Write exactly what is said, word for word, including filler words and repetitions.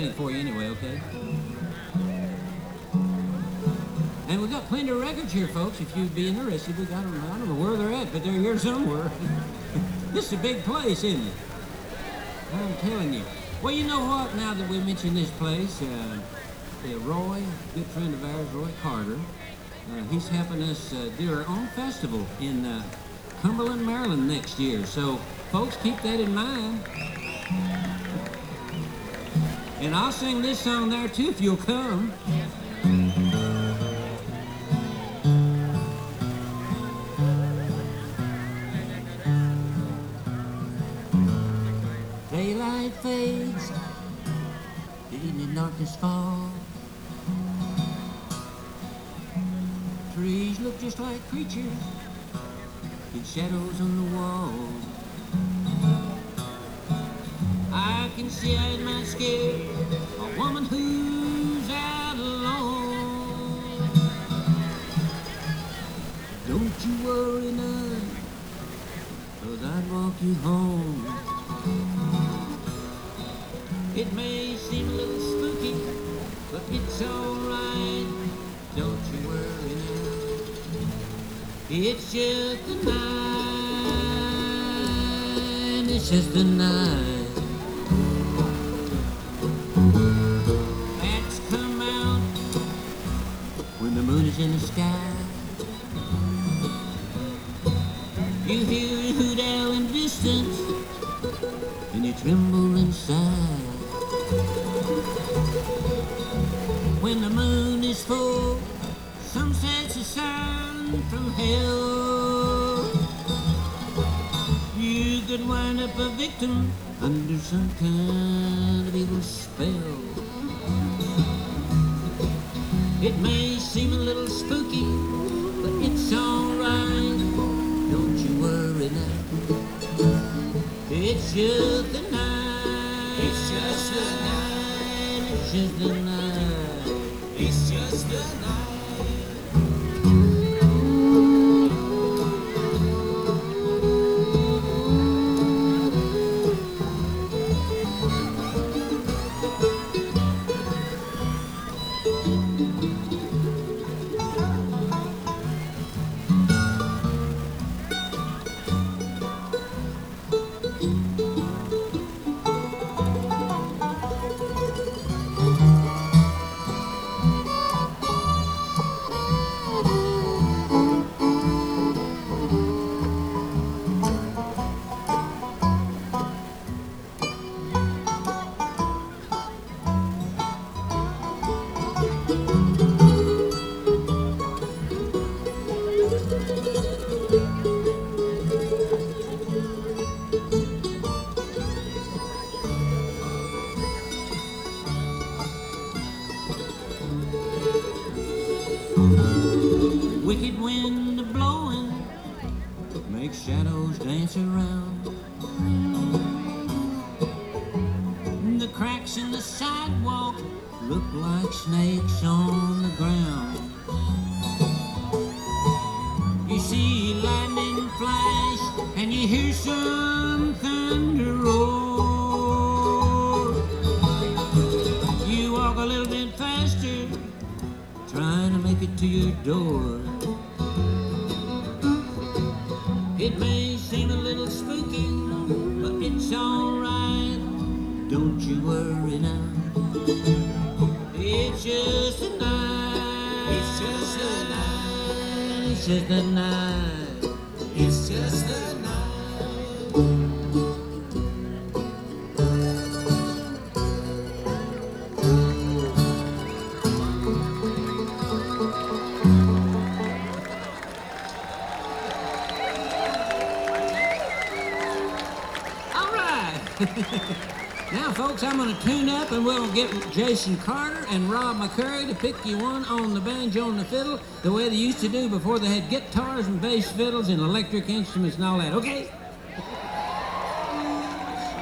for you anyway, okay? And we got plenty of records here, folks. If you'd be interested, we got them. I don't know where they're at, but they're here somewhere. This is a big place, isn't it? I'm telling you. Well, you know what? Now that we mentioned this place, uh, uh, Roy, a good friend of ours, Roy Carter, uh, he's helping us uh, do our own festival in uh, Cumberland, Maryland next year. So, folks, keep that in mind. And I'll sing this song there too if you'll come. Daylight fades, the evening darkness falls. Trees look just like creatures in shadows on the wall. I can see I might scare a woman who's out alone. Don't you worry none, 'cause I'd walk you home. It may seem a little spooky, but it's alright. Don't you worry now, it's just a night. It's just a night. Bats come out when the moon is in the sky. You hear a hoot owl in distance, and you tremble inside. When the moon is full, sunset's a sign from hell. You could wind up a victim under some kind of evil spell. It may seem a little spooky, but it's alright. Don't you worry now, it's just a night. It's just a night. It's just a night. It's just a night. Wicked wind a-blowing makes shadows dance around. The cracks in the sidewalk look like snakes on the ground. You see lightning flash and you hear some thunder roar. You walk a little bit faster, trying to make it to your door. It may seem a little spooky, but it's alright. Don't you worry now, it's just a night. It's just a night. It's just a night. It's just a night. Now, folks, I'm going to tune up and we'll get Jason Carter and Rob McCurry to pick you one on the banjo and the fiddle the way they used to do before they had guitars and bass fiddles and electric instruments and all that, okay?